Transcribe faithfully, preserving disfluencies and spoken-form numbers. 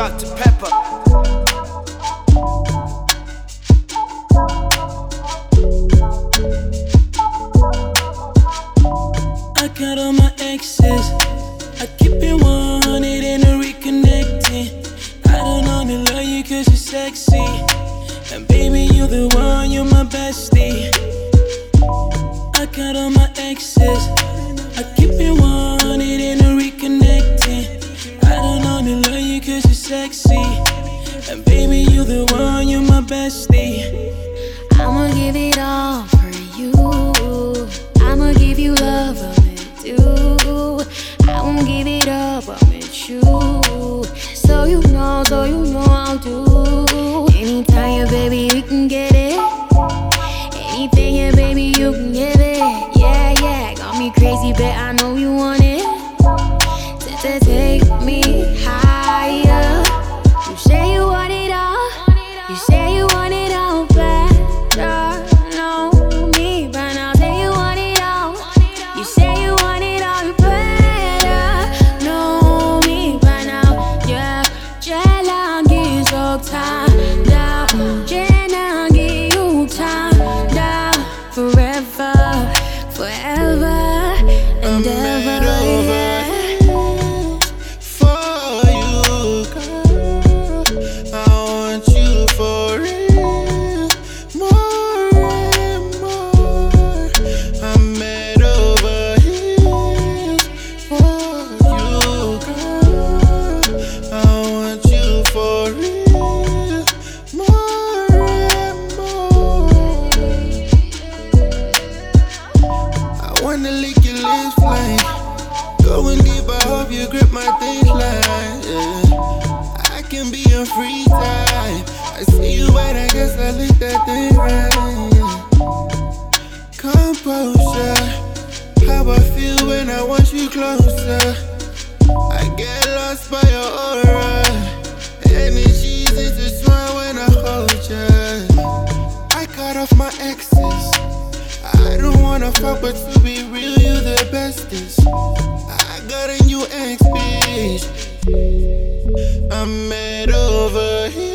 doctor Pepper. I got all my exes, I keep it wanted and I'm reconnecting. I don't only love you cause you're sexy, and baby you're the one, you're my bestie. I got all my exes, I keep it wanted and I'm reconnecting. I don't only love you cause you're sexy, and baby you're the one, you're my bestie. I'ma give it all for you, I'ma give you love, I'm do. I won't give it up, I'm with you. So you know, so you know I'll do. Anytime, yeah, baby, you can get it. Anything, yeah, baby, you can give it. Yeah, yeah, got me crazy, but I know you want it. To take me higher. You say you want it all. You say you want it all better. Know me, but I'll say you want it all. You say you want it all better. Know me, but now, yeah. Jelangi so time down. Jelangi you time down. Forever, forever and ever, yeah. Wanna lick your lips flame. Going deep, I hope you grip my things like, yeah. I can be your free time. I see you right, I guess I lick that thing right, yeah. Composure, how I feel when I want you closer. I get lost by your aura. Energy's intertwined when I hold you. I cut off my exes. I don't wanna fuck, but to be real, you the bestest. I got a new ex, bitch. I'm mad over here.